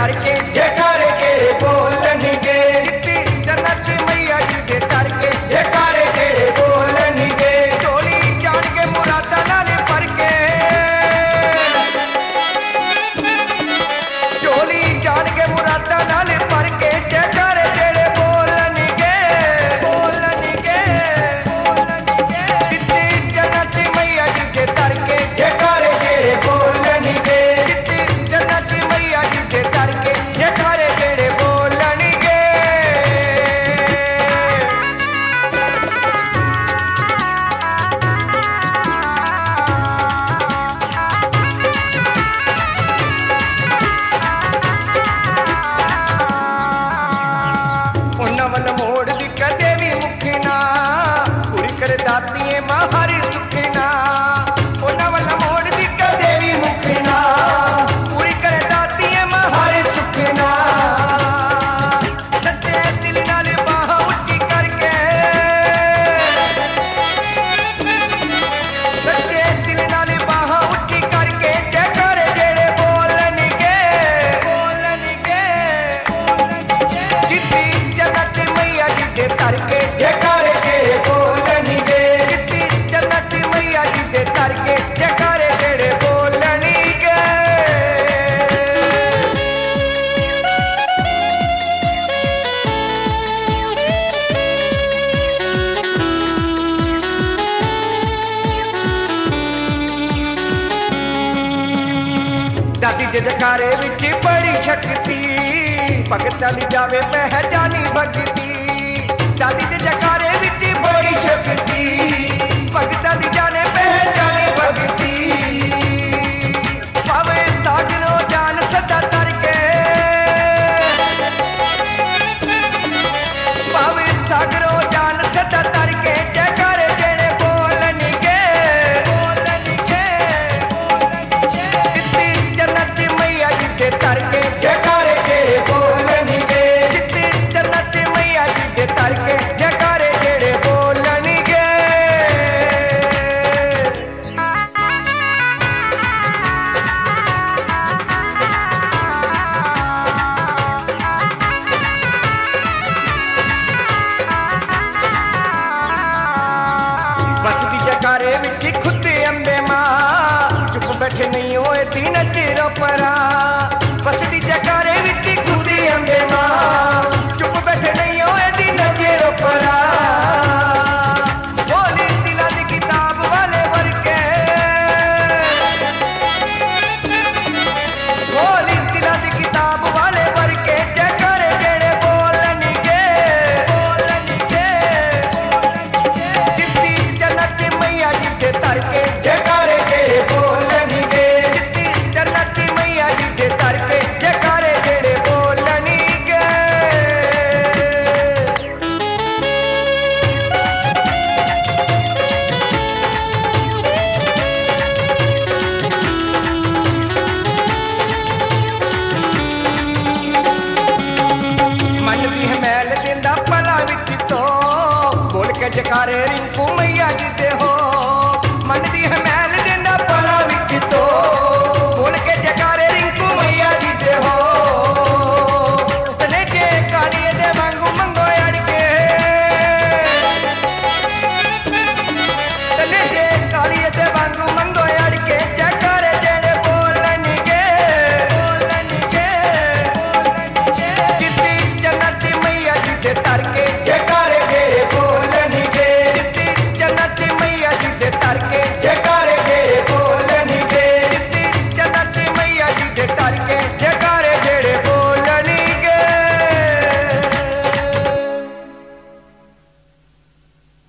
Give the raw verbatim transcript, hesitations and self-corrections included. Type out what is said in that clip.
करके जयकारे तेरे बोलणगे, जित्ती जन्नत मैया जी दे करके जयकारे तेरे बोलणगे। झोली जाणगे मुरादा नाल भर के, झोली जाणगे मुरादा नाल भर के जयकारे तेरे बोलणगे, बोलणगे, बोलणगे। जित्ती जन्नत मैया जी दे करके जयकारे तेरे बोलणगे, जित्ती जन्नत मैया जी दे करके जयकारे तेरे बोलणगे। उन्हां वल मोड़ दी कदे भी मुखना, पूरी कर दातिए मां हर सुखना। उन्हां वल मोड़ दी कदे भी मुखना, पूरी कर दातिए मां हर सुखना। सच्चे दिल नाल बाह उच्ची करके, सच्चे दिल नाल बाह उच्ची करके जयकारे तेरे बोलणगे, बोलणगे, बोलणगे। जित्ती जन्नत मैया जी दे करके जयकारे तेरे बोलणगे, जित्ती जन्नत मैया जी दे करके जयकारे तेरे बोलणगे। दादी दे जयकारे विच बड़ी शक्ति, भगतां दी जावे पहचानी भगती। दादी दे जयकारे विच बड़ी शक्ति, भगतां दी जाने पहचानी भगती। भावे साजनो जान सदा तरके, भावे सागरो जान सदा तरके जयकारे तेरे बोलणगे, बोलणगे, बोलणगे। जित्ती जन्नत मैया जी दे करके जयकारे तेरे बोलणगे, जित्ती जन्नत मैया जी दे करके जयकारे तेरे बोलणगे। बसदी जयकारे विच खुद अंबे मां, चुप बैठे नहीं होए तीन चिरों परा। बसदी जयकारे विच खुद अंबे मां, चुप बैठे नहीं होए तीन चिरों परा। बोली दिला दी किताब वाले वर्के, बोली दिला दी किताब वाले वर्के जयकारे तेरे बोलणगे, बोलणगे, बोलणगे। जित्ती जन्नत मैया जी दे करके जयकारे तेरे बोलणगे, जित्ती जन्नत मैया जी दे करके जयकारे तेरे बोलणगे। मन दी हमेल देंदा भला विच तो, बोल के जयकारे रिंकू मैया जी दे हो। मन दी हमेल